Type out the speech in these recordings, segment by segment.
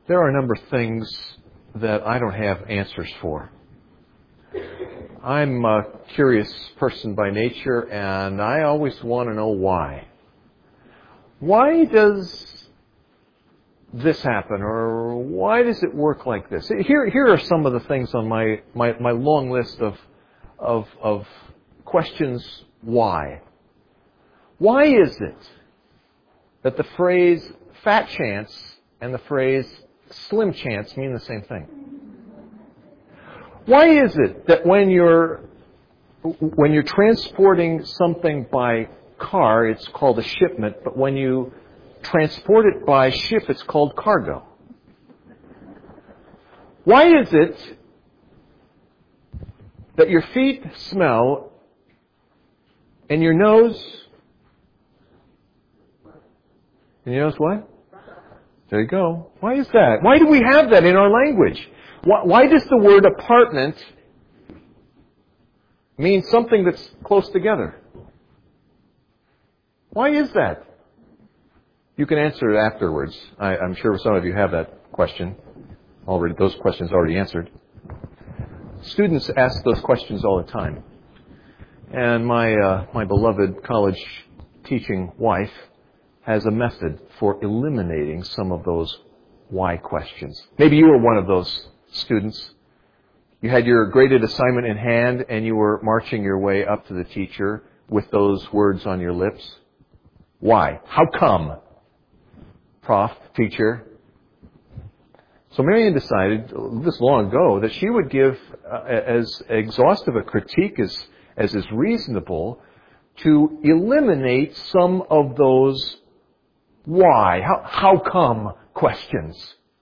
There are a number of things that I don't have answers for. I'm a curious person by nature, and I always want to know why. Why does this happen, or why does it work like this? Here are some of the things on my long list of questions. Why? Why is it that the phrase fat chance and the phrase slim chance mean the same thing? Why is it that when you're transporting something by car, it's called a shipment, but when you transport it by ship, it's called cargo? Why is it that your feet smell and your nose what? There you go. Why is that? Why do we have that in our language? Why does the word apartment mean something that's close together? Why is that? You can answer it afterwards. I'm sure some of you have that question already. Those questions already answered. Students ask those questions all the time. And my beloved college teaching wife has a method for eliminating some of those why questions. Maybe you were one of those students. You had your graded assignment in hand and you were marching your way up to the teacher with those words on your lips. Why? How come? Prof, teacher. So Marianne decided this long ago that she would give as exhaustive a critique as is reasonable to eliminate some of those why, how come questions.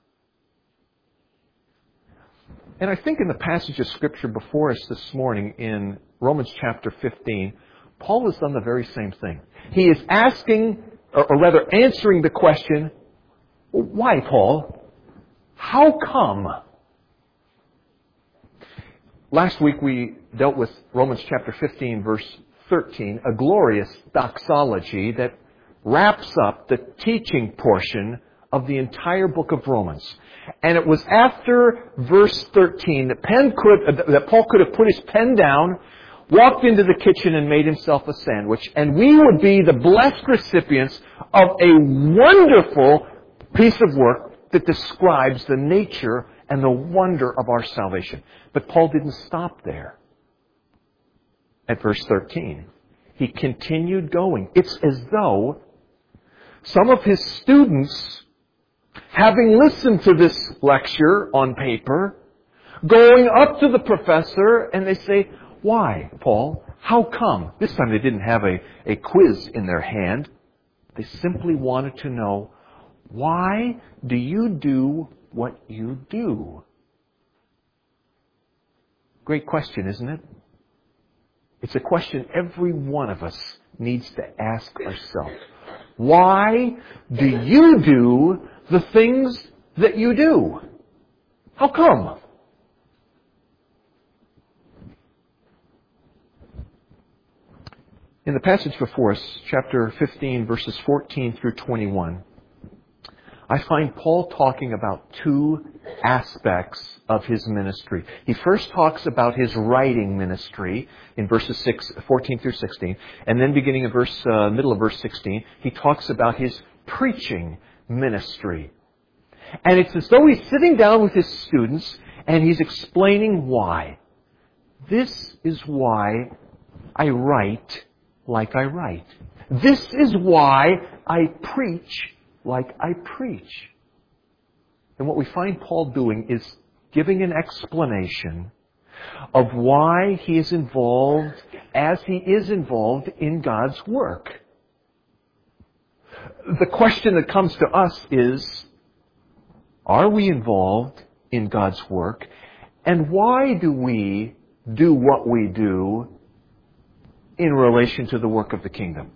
And I think in the passage of Scripture before us this morning in Romans chapter 15, Paul has done the very same thing. He is asking, or rather answering the question, why, Paul? How come? Last week we dealt with Romans chapter 15, verse 13, a glorious doxology that wraps up the teaching portion of the entire book of Romans. And it was after verse 13 that Paul could have put his pen down, walked into the kitchen and made himself a sandwich, and we would be the blessed recipients of a wonderful piece of work that describes the nature and the wonder of our salvation. But Paul didn't stop there at verse 13. He continued going. It's as though some of his students, having listened to this lecture on paper, going up to the professor and they say, why, Paul? How come? This time they didn't have a quiz in their hand. They simply wanted to know, why do you do what you do? Great question, isn't it? It's a question every one of us needs to ask ourselves. Why do you do the things that you do? How come? In the passage before us, chapter 15, verses 14 through 21, I find Paul talking about two aspects of his ministry. He first talks about his writing ministry in verses 14 through 16, and then beginning in middle of verse 16, he talks about his preaching ministry. And it's as though he's sitting down with his students and he's explaining why. This is why I write like I write. This is why I preach like I preach. And what we find Paul doing is giving an explanation of why he is involved as he is involved in God's work. The question that comes to us is, are we involved in God's work? And why do we do what we do in relation to the work of the kingdom?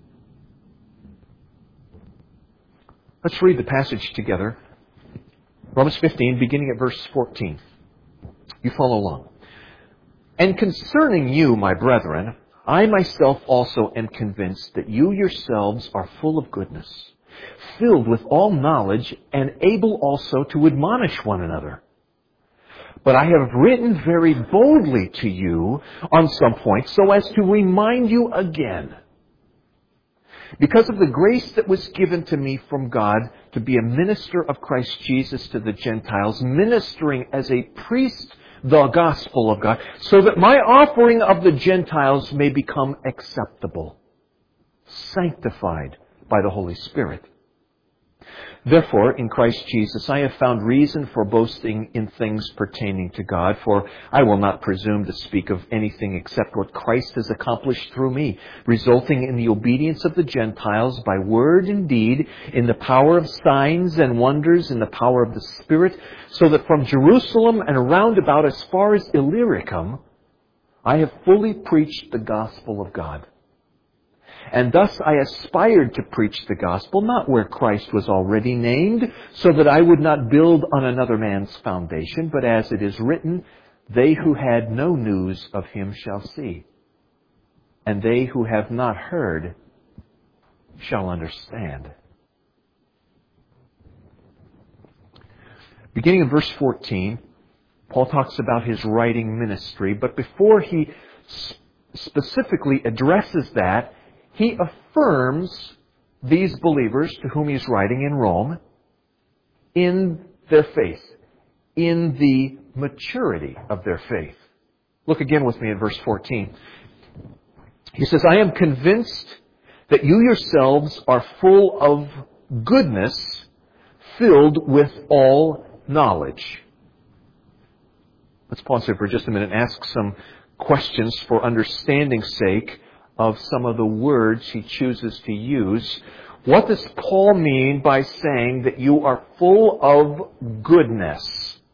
Let's read the passage together. Romans 15, beginning at verse 14. You follow along. And concerning you, my brethren, I myself also am convinced that you yourselves are full of goodness, filled with all knowledge and able also to admonish one another. But I have written very boldly to you on some points so as to remind you again, because of the grace that was given to me from God to be a minister of Christ Jesus to the Gentiles, ministering as a priest the gospel of God, so that my offering of the Gentiles may become acceptable, sanctified by the Holy Spirit. Therefore, in Christ Jesus, I have found reason for boasting in things pertaining to God, for I will not presume to speak of anything except what Christ has accomplished through me, resulting in the obedience of the Gentiles by word and deed, in the power of signs and wonders, in the power of the Spirit, so that from Jerusalem and around about as far as Illyricum, I have fully preached the gospel of God. And thus I aspired to preach the gospel, not where Christ was already named, so that I would not build on another man's foundation, but as it is written, they who had no news of him shall see, and they who have not heard shall understand. Beginning in verse 14, Paul talks about his writing ministry, but before he specifically addresses that, he affirms these believers to whom he's writing in Rome in their faith, in the maturity of their faith. Look again with me at verse 14. He says, I am convinced that you yourselves are full of goodness, filled with all knowledge. Let's pause here for just a minute and ask some questions for understanding's sake of some of the words he chooses to use. What does Paul mean by saying that you are full of goodness?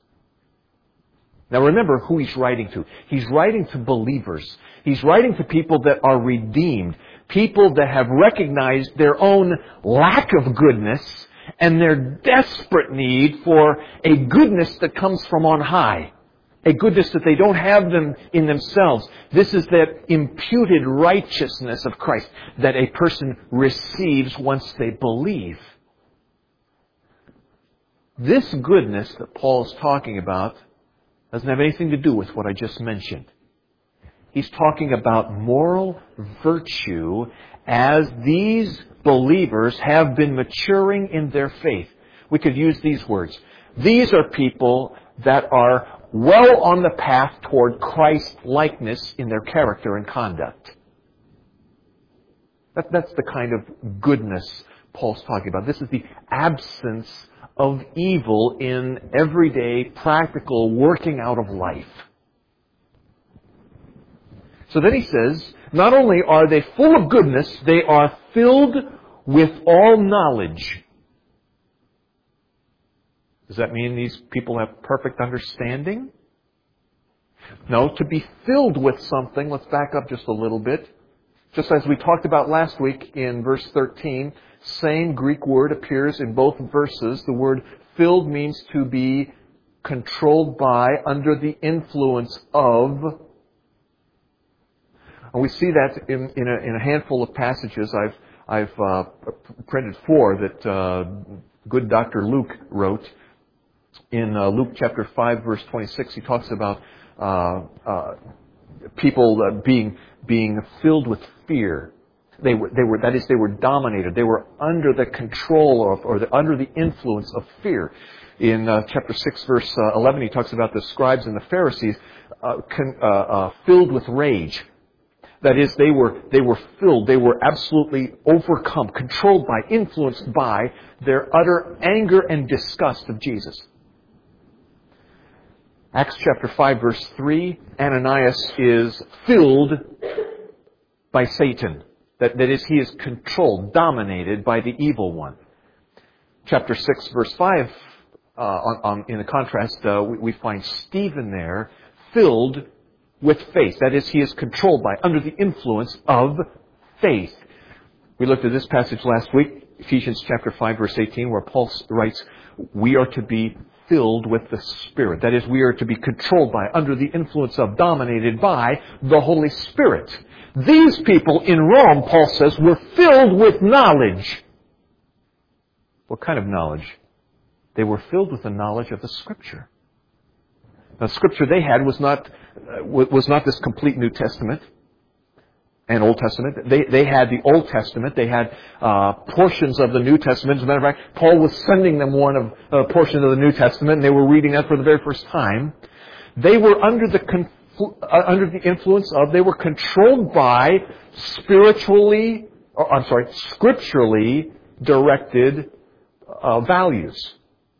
Now remember who he's writing to. He's writing to believers. He's writing to people that are redeemed. People that have recognized their own lack of goodness and their desperate need for a goodness that comes from on high. A goodness that they don't have them in themselves. This is that imputed righteousness of Christ that a person receives once they believe. This goodness that Paul is talking about doesn't have anything to do with what I just mentioned. He's talking about moral virtue as these believers have been maturing in their faith. We could use these words. These are people that are well on the path toward Christ-likeness in their character and conduct. That's the kind of goodness Paul's talking about. This is the absence of evil in everyday, practical working out of life. So then he says, not only are they full of goodness, they are filled with all knowledge. Does that mean these people have perfect understanding? No, to be filled with something, let's back up just a little bit. Just as we talked about last week in verse 13, same Greek word appears in both verses. The word filled means to be controlled by, under the influence of. And we see that in a handful of passages. I've printed 4 that good Dr. Luke wrote. In Luke chapter 5, verse 26, he talks about people being filled with fear. They were dominated. They were under the control of, or under the influence of fear. In chapter 6, verse 11, he talks about the scribes and the Pharisees filled with rage. That is, they were filled, they were absolutely overcome, controlled by, influenced by their utter anger and disgust of Jesus. Acts chapter 5, verse 3, Ananias is filled by Satan. That is, he is controlled, dominated by the evil one. Chapter 6, verse 5, in the contrast, we find Stephen there, filled with faith. That is, he is controlled by, under the influence of faith. We looked at this passage last week, Ephesians chapter 5, verse 18, where Paul writes, we are to be filled with the Spirit. That is, we are to be controlled by, under the influence of, dominated by the Holy Spirit. These people in Rome, Paul says, were filled with knowledge. What kind of knowledge? They were filled with the knowledge of the Scripture. Now, the Scripture they had was not this complete New Testament and Old Testament. They had the Old Testament. They had portions of the New Testament. As a matter of fact, Paul was sending them a portion of the New Testament, and they were reading that for the very first time. They were under the influence of, they were controlled by scripturally directed values.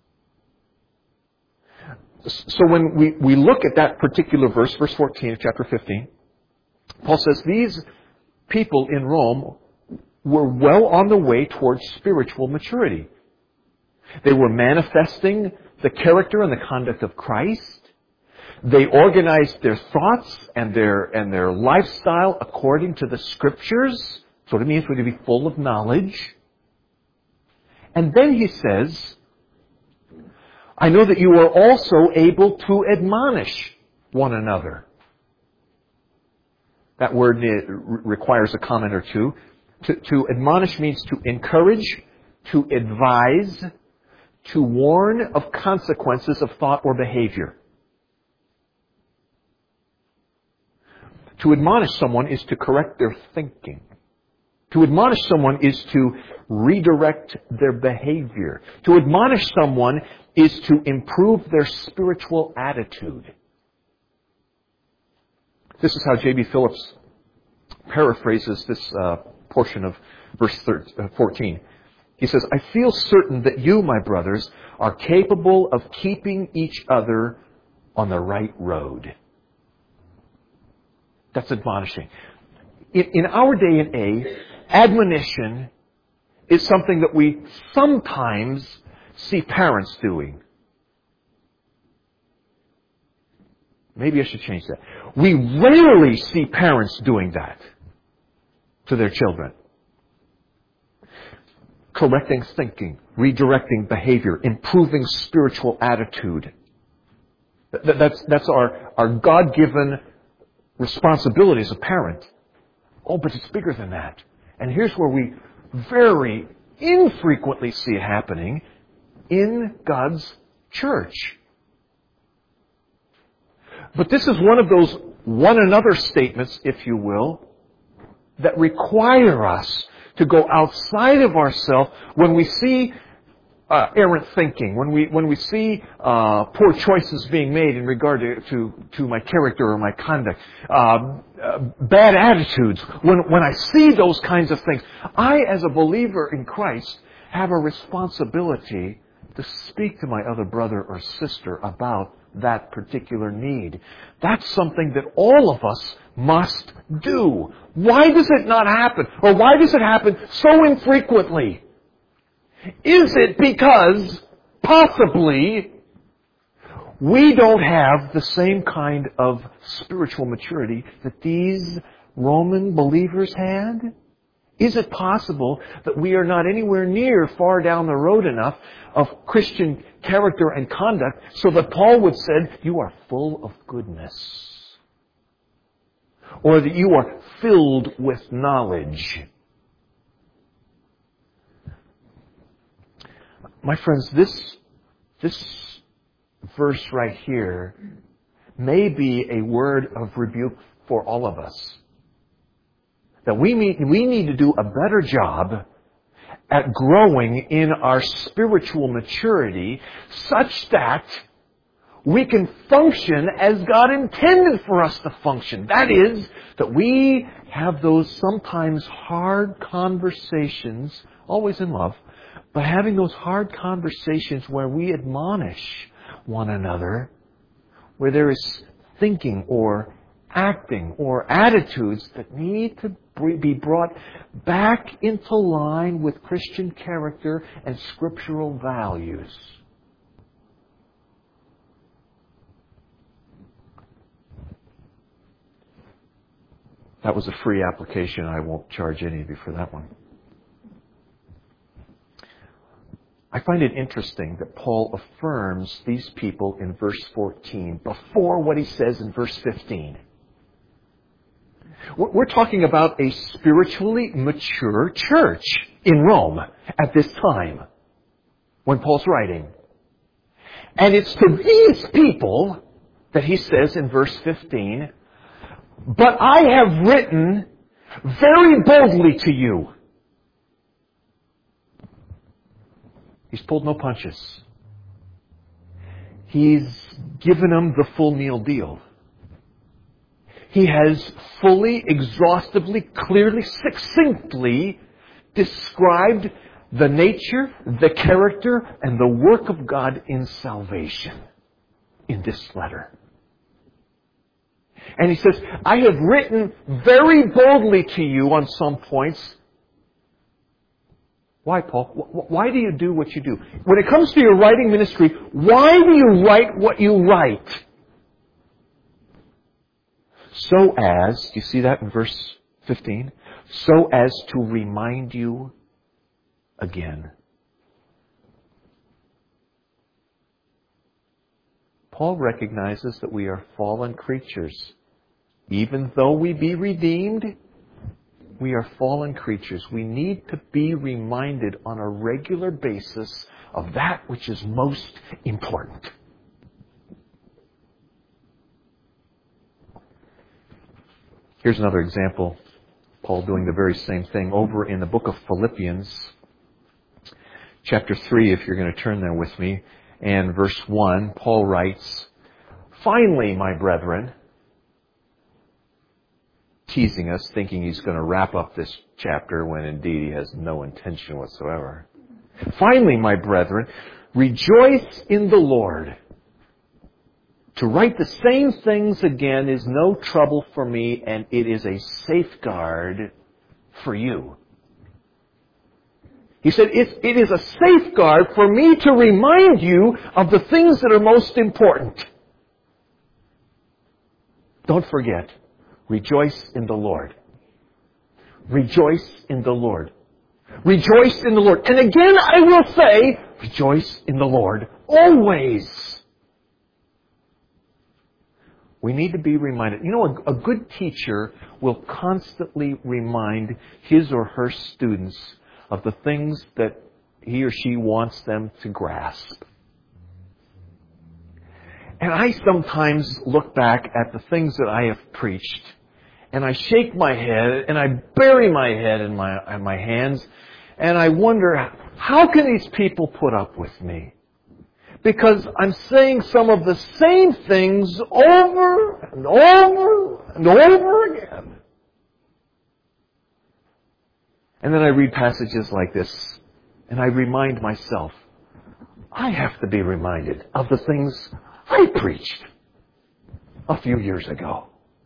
So when we look at that particular verse 14 of chapter 15, Paul says these people in Rome were well on the way towards spiritual maturity. They were manifesting the character and the conduct of Christ. They organized their thoughts and their lifestyle according to the Scriptures. That's what it means to be full of knowledge. And then he says, I know that you are also able to admonish one another. That word requires a comment or two. To admonish means to encourage, to advise, to warn of consequences of thought or behavior. To admonish someone is to correct their thinking. To admonish someone is to redirect their behavior. To admonish someone is to improve their spiritual attitude. This is how J.B. Phillips paraphrases this portion of verse 14. He says, I feel certain that you, my brothers, are capable of keeping each other on the right road. That's admonishing. In our day and age, admonition is something that we sometimes see parents doing. Maybe I should change that. We rarely see parents doing that to their children. Correcting thinking, redirecting behavior, improving spiritual attitude. That's our God-given responsibility as a parent. Oh, but it's bigger than that. And here's where we very infrequently see it happening in God's church. But this is one of those one another statements, if you will, that require us to go outside of ourselves when we see errant thinking, when we see poor choices being made in regard to my character or my conduct, bad attitudes. When I see those kinds of things, I, as a believer in Christ, have a responsibility to speak to my other brother or sister about that particular need. That's something that all of us must do. Why does it not happen? Or why does it happen so infrequently? Is it because, possibly, we don't have the same kind of spiritual maturity that these Roman believers had? Is it possible that we are not anywhere near far down the road enough of Christian character and conduct so that Paul would say, you are full of goodness? Or that you are filled with knowledge? My friends, this verse right here may be a word of rebuke for all of us. That we need to do a better job at growing in our spiritual maturity such that we can function as God intended for us to function. That is, that we have those sometimes hard conversations, always in love, but having those hard conversations where we admonish one another, where there is thinking or acting or attitudes that need to be brought back into line with Christian character and scriptural values. That was a free application. I won't charge any of you for that one. I find it interesting that Paul affirms these people in verse 14 before what he says in verse 15. We're talking about a spiritually mature church in Rome at this time. when Paul's writing. And it's to these people that he says in verse 15, "But I have written very boldly to you." He's pulled no punches. He's given them the full meal deal. He has fully, exhaustively, clearly, succinctly described the nature, the character, and the work of God in salvation in this letter. And he says, "I have written very boldly to you on some points." Why, Paul? Why do you do what you do? When it comes to your writing ministry, why do you write what you write? So as, do you see that in verse 15? So as to remind you again. Paul recognizes that we are fallen creatures. Even though we be redeemed, we are fallen creatures. We need to be reminded on a regular basis of that which is most important. Here's another example. Paul doing the very same thing over in the book of Philippians, chapter 3, if you're going to turn there with me, and verse 1, Paul writes, "Finally, my brethren," teasing us, thinking he's going to wrap up this chapter when indeed he has no intention whatsoever. "Finally, my brethren, rejoice in the Lord. To write the same things again is no trouble for me, and it is a safeguard for you." He said, it is a safeguard for me to remind you of the things that are most important. Don't forget, rejoice in the Lord. Rejoice in the Lord. Rejoice in the Lord. And again, I will say, rejoice in the Lord always. We need to be reminded. You know, a good teacher will constantly remind his or her students of the things that he or she wants them to grasp. And I sometimes look back at the things that I have preached, and I shake my head, and I bury my head in my hands, and I wonder, how can these people put up with me? Because I'm saying some of the same things over and over and over again. And then I read passages like this, and I remind myself, I have to be reminded of the things I preached a few years ago.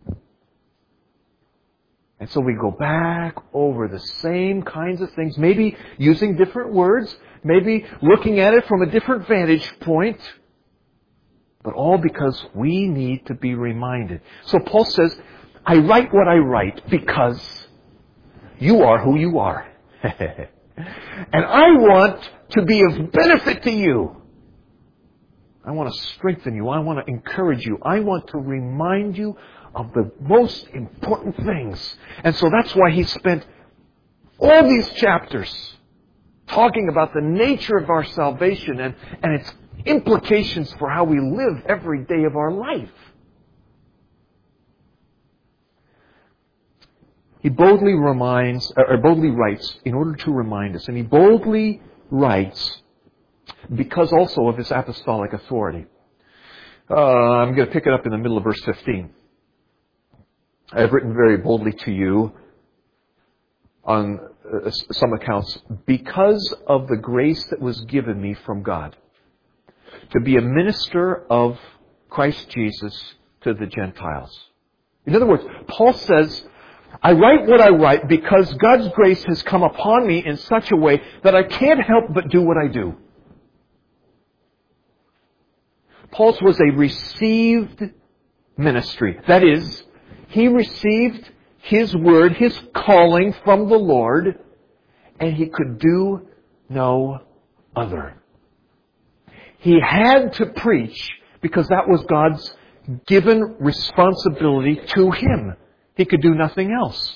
And so we go back over the same kinds of things, maybe using different words, maybe looking at it from a different vantage point, but all because we need to be reminded. So Paul says, I write what I write because you are who you are. And I want to be of benefit to you. I want to strengthen you. I want to encourage you. I want to remind you of the most important things. And so that's why he spent all these chapters talking about the nature of our salvation and its implications for how we live every day of our life. He boldly writes in order to remind us. And he boldly writes because also of his apostolic authority. I'm going to pick it up in the middle of verse 15. I have written very boldly to you on some accounts because of the grace that was given me from God to be a minister of Christ Jesus to the Gentiles. In other words, Paul says, I write what I write because God's grace has come upon me in such a way that I can't help but do what I do. Paul's was a received ministry. That is, he received his word, his calling from the Lord, and he could do no other. He had to preach because that was God's given responsibility to him. He could do nothing else.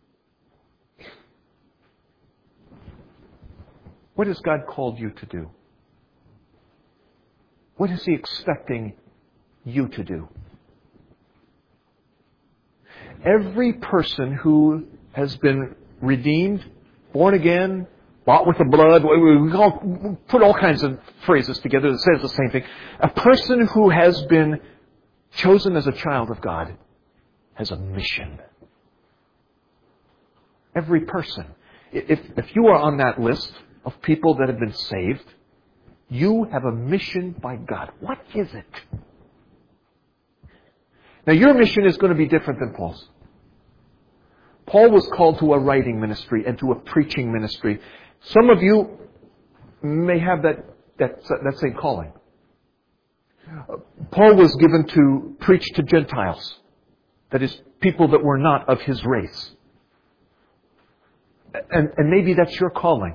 What has God called you to do? What is He expecting you to do? Every person who has been redeemed, born again, bought with the blood, we put all kinds of phrases together that says the same thing. A person who has been chosen as a child of God has a mission. Every person. If you are on that list of people that have been saved, you have a mission by God. What is it? Now, your mission is going to be different than Paul's. Paul was called to a writing ministry and to a preaching ministry. Some of you may have that same calling. Paul was given to preach to Gentiles. That is, people that were not of his race. And maybe that's your calling.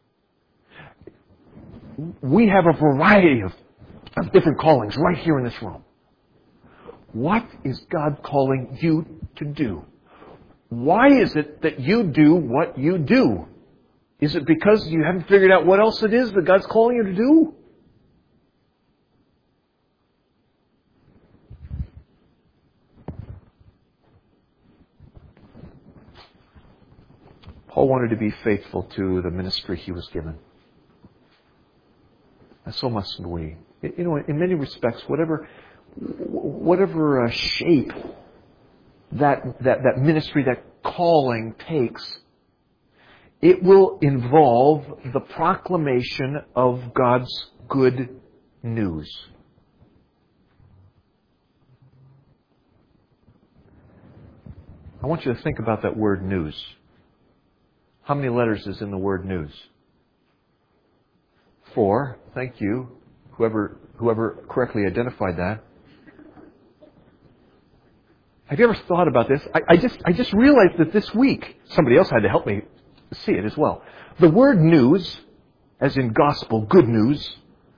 We have a variety of different callings right here in this room. What is God calling you to do? Why is it that you do what you do? Is it because you haven't figured out what else it is that God's calling you to do? Paul wanted to be faithful to the ministry he was given. And so must we. You know, in many respects, whatever shape that ministry, that calling takes, it will involve the proclamation of God's good news. I want you to think about that word news. How many letters is in the word news? 4. Thank you. Whoever correctly identified that. Have you ever thought about this? I just realized that this week, somebody else had to help me see it as well. The word news, as in gospel, good news,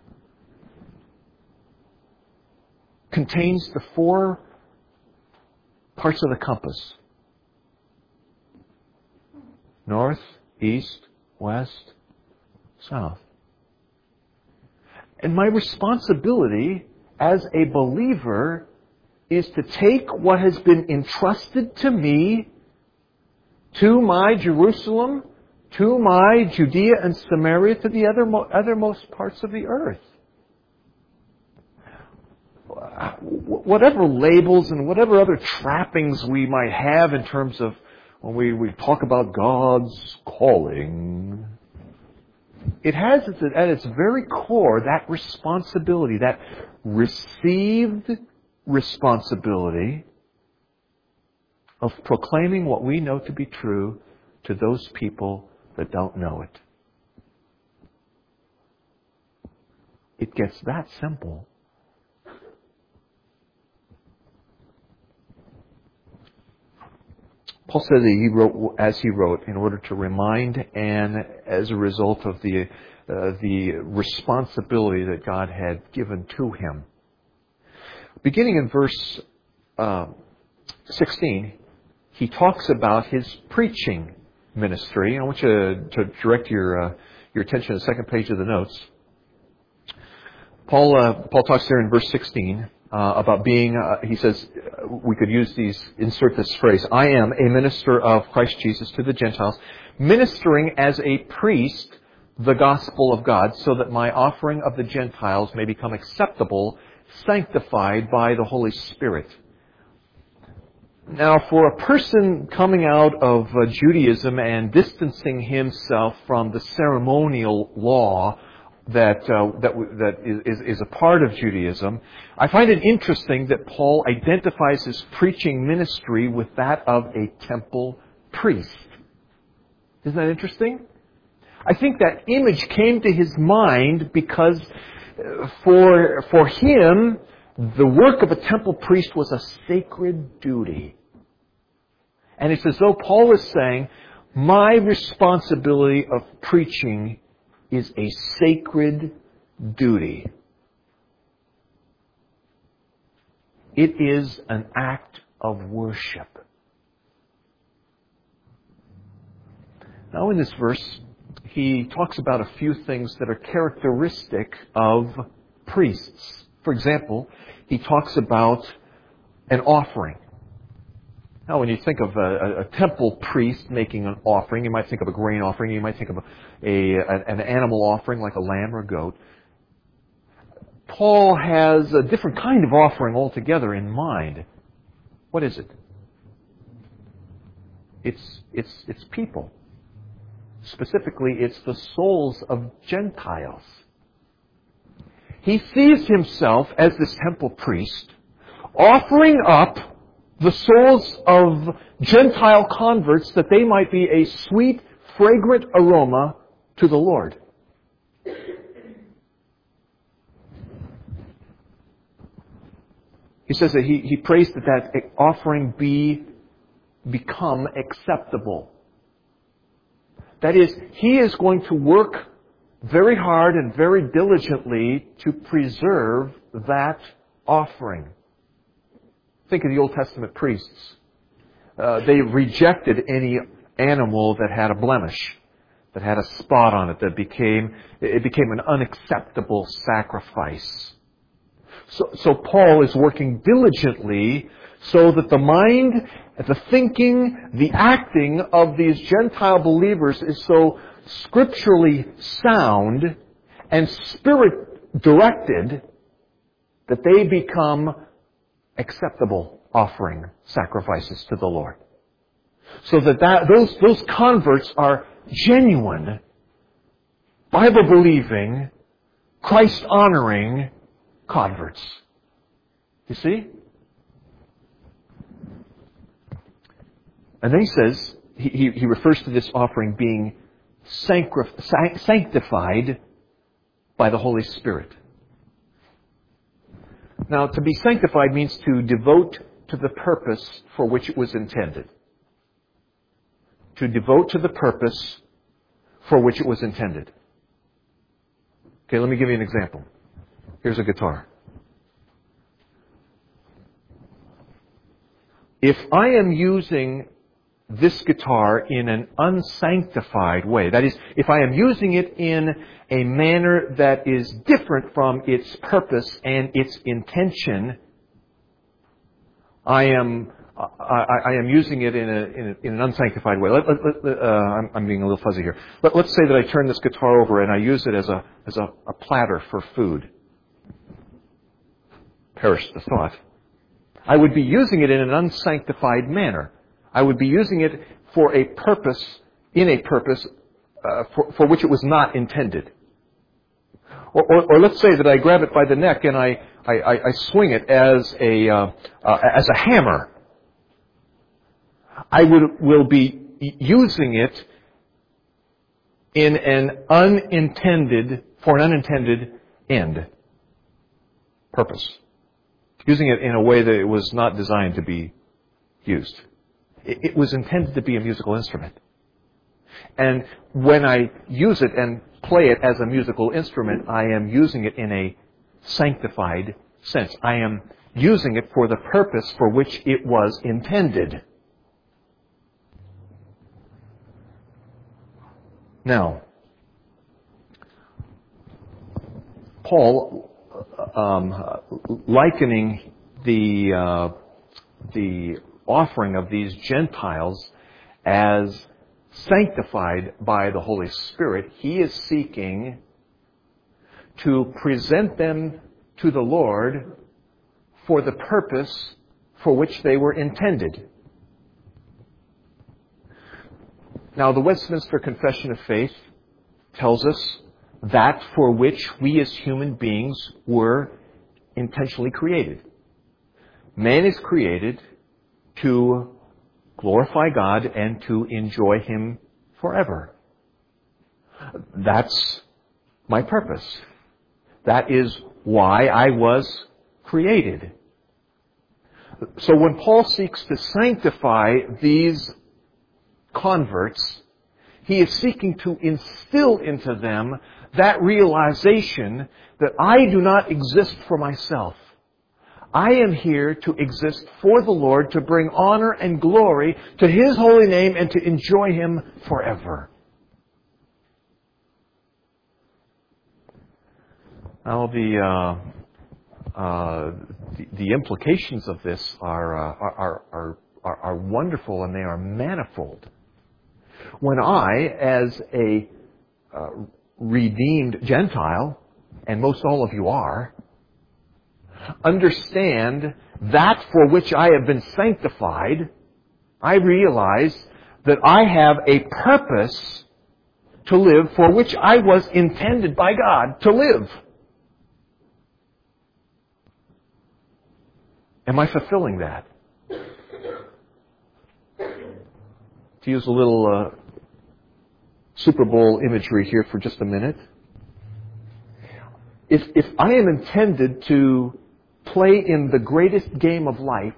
contains the 4 parts of the compass. North, east, west, south. And my responsibility as a believer is to take what has been entrusted to me, to my Jerusalem, to my Judea and Samaria, to the othermost parts of the earth. Whatever labels and whatever other trappings we might have in terms of when we talk about God's calling, it has at its very core that responsibility, that received responsibility of proclaiming what we know to be true to those people that don't know it. It gets that simple. Paul said that he wrote as he wrote in order to remind and as a result of the responsibility that God had given to him. Beginning in verse 16, he talks about his preaching ministry. I want you to direct your attention to the second page of the notes. Paul talks there in verse 16 about being, he says, we could insert this phrase, I am a minister of Christ Jesus to the Gentiles, ministering as a priest the gospel of God, so that my offering of the Gentiles may become acceptable, sanctified by the Holy Spirit. Now, for a person coming out of Judaism and distancing himself from the ceremonial law that is a part of Judaism, I find it interesting that Paul identifies his preaching ministry with that of a temple priest. Isn't that interesting? I think that image came to his mind because for him, the work of a temple priest was a sacred duty. And it's as though Paul is saying, my responsibility of preaching is a sacred duty. It is an act of worship. Now in this verse, he talks about a few things that are characteristic of priests. For example, he talks about an offering. Now, when you think of a temple priest making an offering, you might think of a grain offering, you might think of an animal offering like a lamb or a goat. Paul has a different kind of offering altogether in mind. What is it? It's people. Specifically, it's the souls of Gentiles. He sees himself as this temple priest offering up the souls of Gentile converts that they might be a sweet, fragrant aroma to the Lord. He says that he prays that offering become acceptable. That is, he is going to work very hard and very diligently to preserve that offering. Think of the Old Testament priests. They rejected any animal that had a blemish, that had a spot on it, that became an unacceptable sacrifice. So Paul is working diligently so that the mind, the thinking, the acting of these Gentile believers is so scripturally sound and spirit-directed that they become acceptable offering sacrifices to the Lord. So that those converts are genuine, Bible-believing, Christ-honoring converts. You see? And then he says, he refers to this offering being sanctified by the Holy Spirit. Now, to be sanctified means to devote to the purpose for which it was intended. To devote to the purpose for which it was intended. Okay, let me give you an example. Here's a guitar. If I am using this guitar in an unsanctified way, that is, if I am using it in a manner that is different from its purpose and its intention, I am using it in an unsanctified way. I'm being a little fuzzy here. Let's say that I turn this guitar over and I use it as a platter for food. Perish the thought. I would be using it in an unsanctified manner. I would be using it for a purpose, for which it was not intended. Or let's say that I grab it by the neck and I swing it as a hammer. I will be using it in an unintended end, purpose. Using it in a way that it was not designed to be used. It was intended to be a musical instrument. And when I use it and play it as a musical instrument, I am using it in a sanctified sense. I am using it for the purpose for which it was intended. Now, Paul, likening the offering of these Gentiles as sanctified by the Holy Spirit, he is seeking to present them to the Lord for the purpose for which they were intended. Now, the Westminster Confession of Faith tells us that for which we as human beings were intentionally created. Man is created to glorify God and to enjoy Him forever. That's my purpose. That is why I was created. So when Paul seeks to sanctify these converts, he is seeking to instill into them that realization that I do not exist for myself. I am here to exist for the Lord, to bring honor and glory to His holy name and to enjoy Him forever. Now, the implications of this are wonderful, and they are manifold. When I, as a redeemed Gentile, and most all of you are, understand that for which I have been sanctified, I realize that I have a purpose to live for which I was intended by God to live. Am I fulfilling that? To use a little Super Bowl imagery here for just a minute. If I am intended to play in the greatest game of life,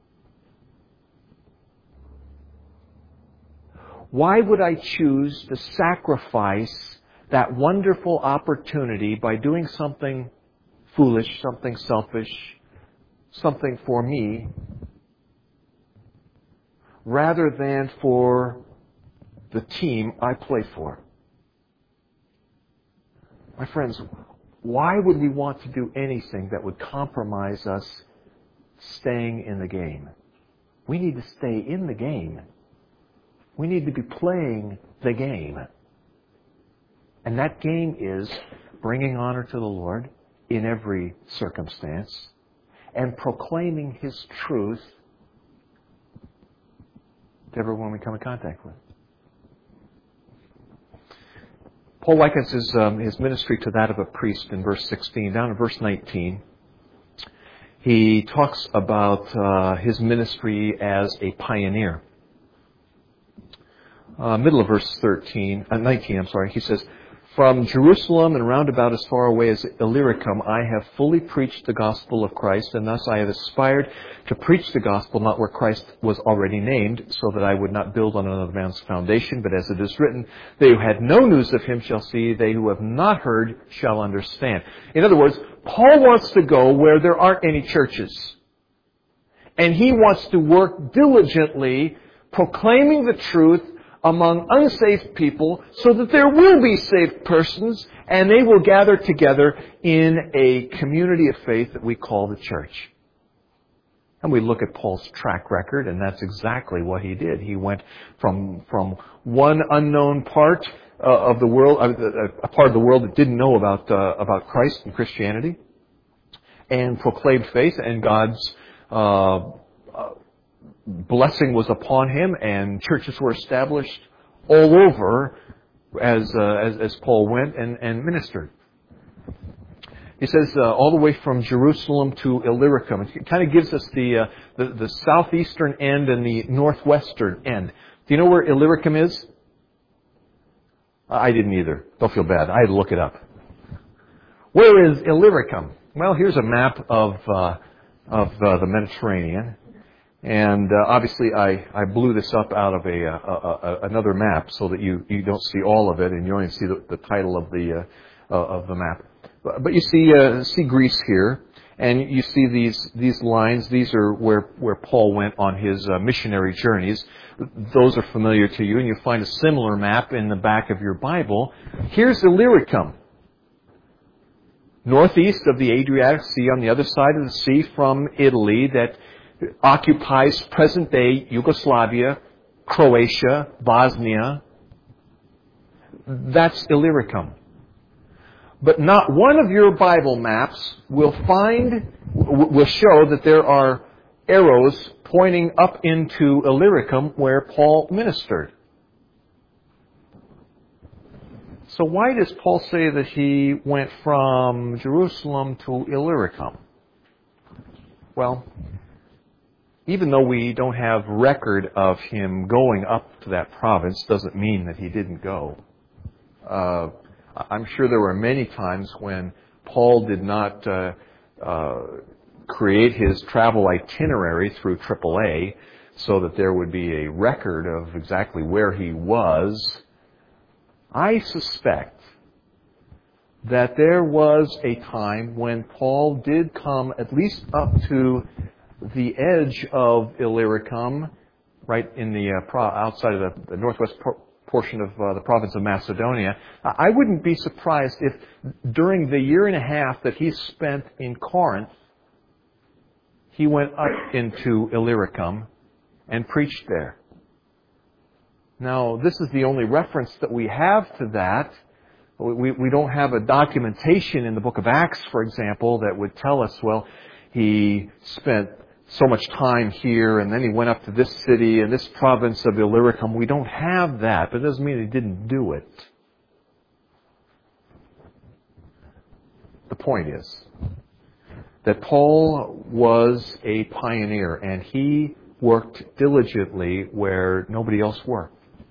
why would I choose to sacrifice that wonderful opportunity by doing something foolish, something selfish, something for me, rather than for the team I play for? My friends, why would we want to do anything that would compromise us staying in the game? We need to stay in the game. We need to be playing the game. And that game is bringing honor to the Lord in every circumstance and proclaiming His truth to everyone we come in contact with. Paul likens his ministry to that of a priest in verse 16. Down in verse 19, he talks about his ministry as a pioneer. Middle of verse 19, he says, "From Jerusalem and round about as far away as Illyricum, I have fully preached the gospel of Christ, and thus I have aspired to preach the gospel not where Christ was already named, so that I would not build on another man's foundation, but as it is written, they who had no news of him shall see, they who have not heard shall understand." In other words, Paul wants to go where there aren't any churches. And he wants to work diligently proclaiming the truth among unsaved people so that there will be saved persons and they will gather together in a community of faith that we call the church. And we look at Paul's track record, and that's exactly what he did. He went from one unknown part of the world, a part of the world that didn't know about Christ and Christianity, and proclaimed faith, and God's blessing was upon him, and churches were established all over as Paul went and ministered. He says all the way from Jerusalem to Illyricum. It kind of gives us the southeastern end and the northwestern end. Do you know where Illyricum is? I didn't either. Don't feel bad. I had to look it up. Where is Illyricum? Well, here's a map of the Mediterranean. And obviously, I blew this up out of another map so that you don't see all of it, and you only see the title of the map. But you see Greece here, and you see these lines. These are where Paul went on his missionary journeys. Those are familiar to you, and you find a similar map in the back of your Bible. Here's Illyricum, northeast of the Adriatic Sea, on the other side of the sea from Italy, that occupies present-day Yugoslavia, Croatia, Bosnia. That's Illyricum. But not one of your Bible maps will show that there are arrows pointing up into Illyricum where Paul ministered. So why does Paul say that he went from Jerusalem to Illyricum? Well, even though we don't have record of him going up to that province, doesn't mean that he didn't go. I'm sure there were many times when Paul did not create his travel itinerary through AAA so that there would be a record of exactly where he was. I suspect that there was a time when Paul did come at least up to the edge of Illyricum, right in the outside of the northwest portion of the province of Macedonia. I wouldn't be surprised if during the year and a half that he spent in Corinth, he went up into Illyricum and preached there. Now, this is the only reference that we have to that. We don't have a documentation in the book of Acts, for example, that would tell us, well, he spent so much time here and then he went up to this city and this province of Illyricum. We don't have that, but it doesn't mean he didn't do it. The point is that Paul was a pioneer and he worked diligently where nobody else worked.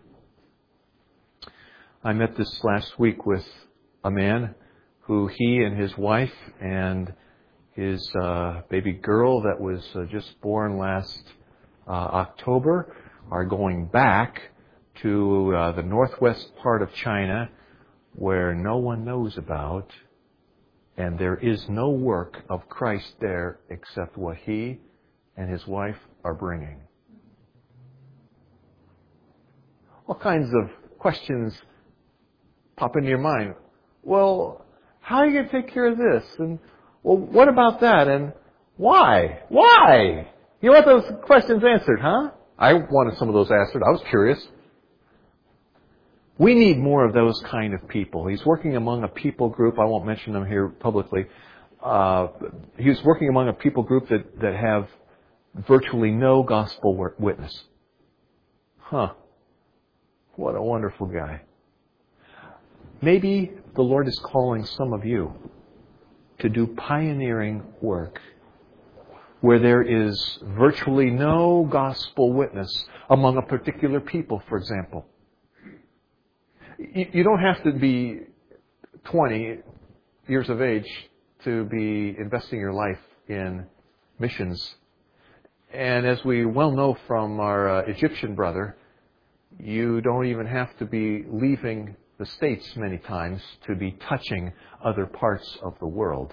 I met this last week with a man who he and his wife and his baby girl that was just born last October are going back to the northwest part of China where no one knows about, and there is no work of Christ there except what he and his wife are bringing. All kinds of questions pop into your mind. Well, how are you going to take care of this? And, well, what about that? And why? Why? You want those questions answered, huh? I wanted some of those answered. I was curious. We need more of those kind of people. He's working among a people group. I won't mention them here publicly. He was working among a people group that have virtually no gospel witness. Huh. What a wonderful guy. Maybe the Lord is calling some of you to do pioneering work where there is virtually no gospel witness among a particular people, for example. You don't have to be 20 years of age to be investing your life in missions. And as we well know from our Egyptian brother, you don't even have to be leaving the States many times to be touching other parts of the world.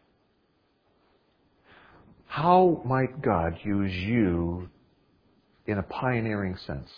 How might God use you in a pioneering sense?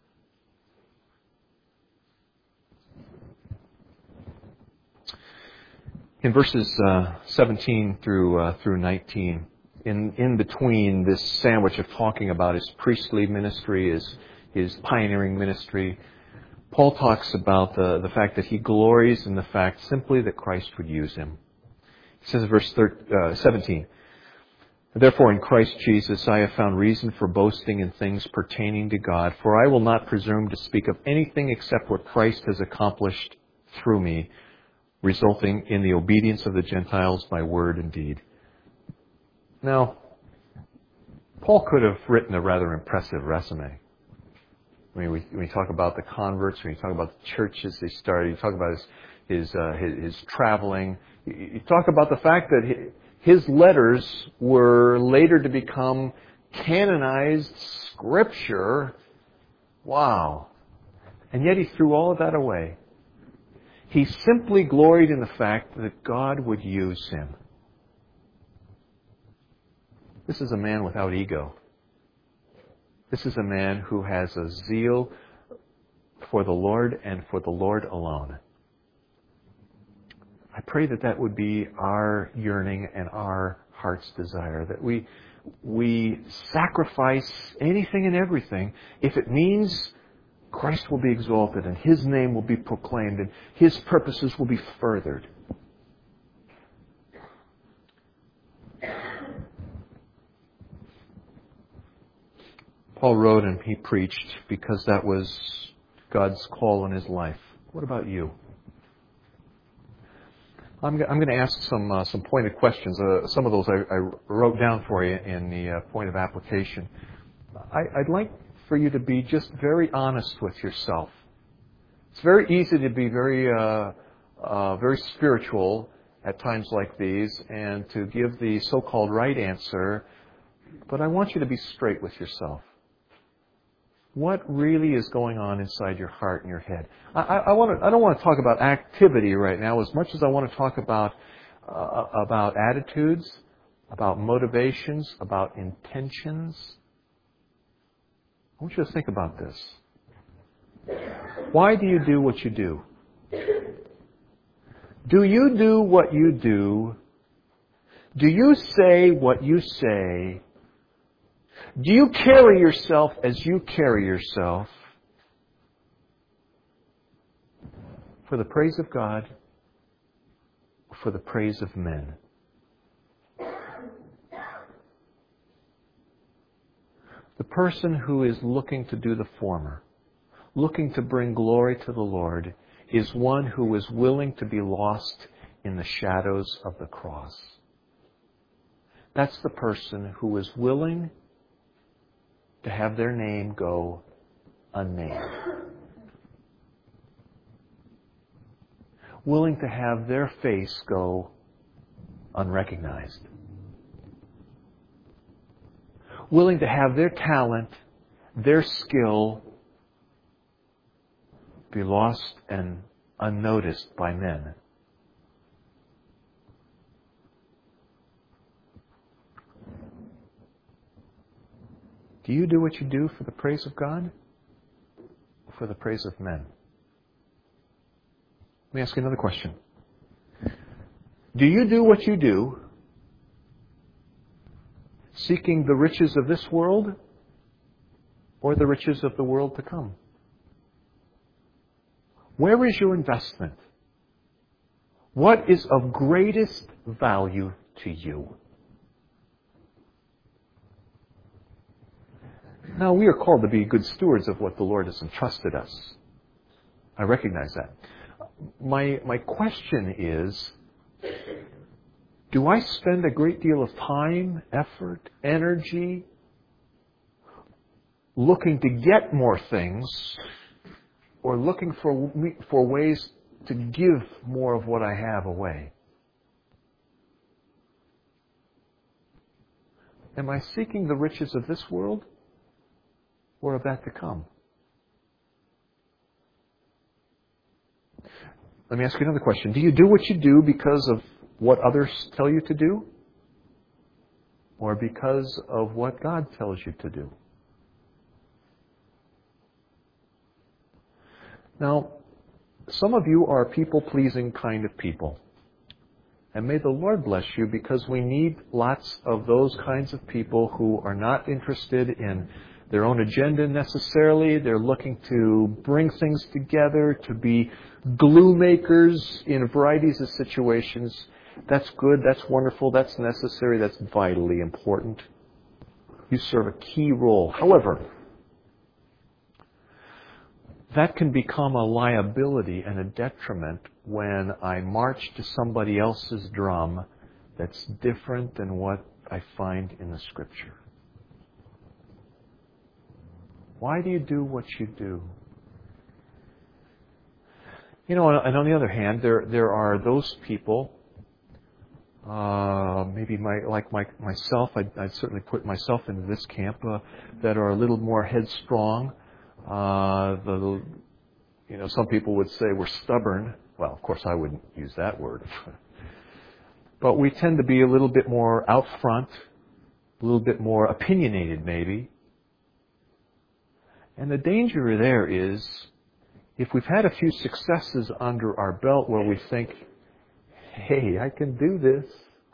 In verses 17 through 19, in between this sandwich of talking about his priestly ministry, his pioneering ministry, Paul talks about the fact that he glories in the fact simply that Christ would use him. He says in verse 17, "Therefore in Christ Jesus I have found reason for boasting in things pertaining to God, for I will not presume to speak of anything except what Christ has accomplished through me, resulting in the obedience of the Gentiles by word and deed." Now, Paul could have written a rather impressive resume. I mean, when we talk about the converts, when you talk about the churches they started, you talk about his traveling, you talk about the fact that his letters were later to become canonized scripture. Wow. And yet he threw all of that away. He simply gloried in the fact that God would use him. This is a man without ego. This is a man who has a zeal for the Lord and for the Lord alone. I pray that would be our yearning and our heart's desire, that we sacrifice anything and everything if it means Christ will be exalted and His name will be proclaimed and His purposes will be furthered. Paul wrote and he preached because that was God's call in his life. What about you? I'm going to ask some pointed questions. Some of those I wrote down for you in the point of application. I'd like for you to be just very honest with yourself. It's very easy to be very spiritual at times like these and to give the so-called right answer, but I want you to be straight with yourself. What really is going on inside your heart and your head? I don't want to talk about activity right now as much as I want to talk about attitudes, about motivations, about intentions. I want you to think about this. Why do you do what you do? Do you do what you do? Do you say what you say? Do you carry yourself as you carry yourself for the praise of God or for the praise of men? The person who is looking to do the former, looking to bring glory to the Lord, is one who is willing to be lost in the shadows of the cross. That's the person who is willing to have their name go unnamed. Willing to have their face go unrecognized. Willing to have their talent, their skill be lost and unnoticed by men. Do you do what you do for the praise of God or for the praise of men? Let me ask you another question. Do you do what you do seeking the riches of this world or the riches of the world to come? Where is your investment? What is of greatest value to you? Now, we are called to be good stewards of what the Lord has entrusted us. I recognize that. My question is, do I spend a great deal of time, effort, energy looking to get more things or looking for ways to give more of what I have away? Am I seeking the riches of this world or of that to come? Let me ask you another question. Do you do what you do because of what others tell you to do? Or because of what God tells you to do? Now, some of you are people-pleasing kind of people. And may the Lord bless you, because we need lots of those kinds of people who are not interested in their own agenda necessarily. They're looking to bring things together, to be glue makers in varieties of situations. That's good, that's wonderful, that's necessary, that's vitally important. You serve a key role. However, that can become a liability and a detriment when I march to somebody else's drum that's different than what I find in the Scripture. Why do you do what you do? You know, and on the other hand, there are those people, maybe myself, I'd certainly put myself into this camp, that are a little more headstrong. Some people would say we're stubborn. Well, of course, I wouldn't use that word. But we tend to be a little bit more out front, a little bit more opinionated, maybe. And the danger there is, if we've had a few successes under our belt where we think, hey, I can do this,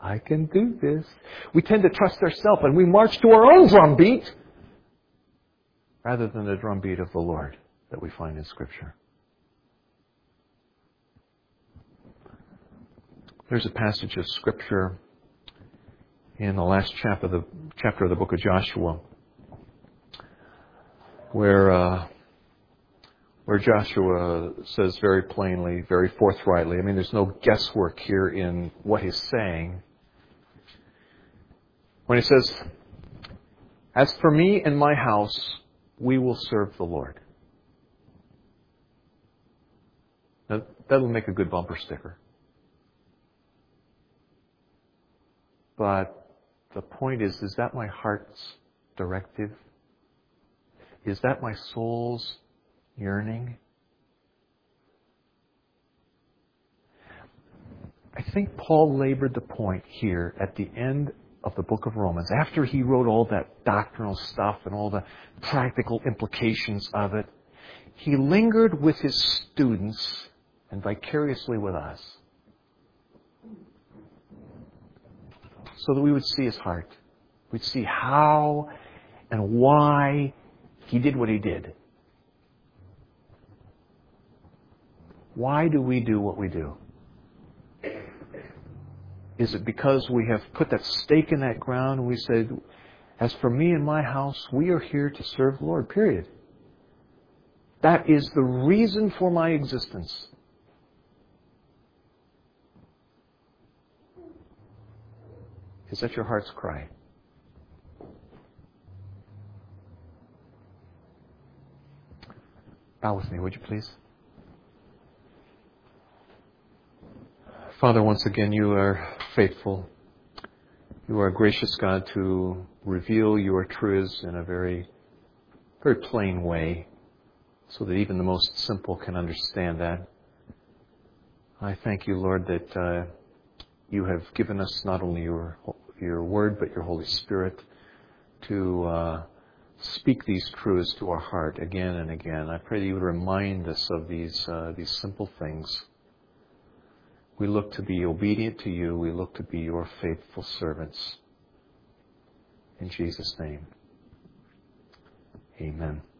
we tend to trust ourselves and we march to our own drumbeat rather than the drumbeat of the Lord that we find in Scripture. There's a passage of Scripture in the last chapter of the book of Joshua where Joshua says very plainly, very forthrightly, I mean, there's no guesswork here in what he's saying. When he says, "As for me and my house, we will serve the Lord." Now, that'll make a good bumper sticker. But the point is that my heart's directive? Is that my soul's yearning? I think Paul labored the point here at the end of the book of Romans, after he wrote all that doctrinal stuff and all the practical implications of it. He lingered with His students and vicariously with us so that we would see His heart. We'd see how and why He did what He did. Why do we do what we do? Is it because we have put that stake in that ground and we said, as for me and my house, we are here to serve the Lord, period. That is the reason for my existence. Is that your heart's cry? Bow with me, would you please? Father, once again, You are faithful. You are a gracious God to reveal Your truths in a very, very plain way so that even the most simple can understand that. I thank You, Lord, that You have given us not only Your Word, but Your Holy Spirit to speak these truths to our heart again and again. I pray that You would remind us of these simple things. We look to be obedient to You. We look to be Your faithful servants. In Jesus' name, amen.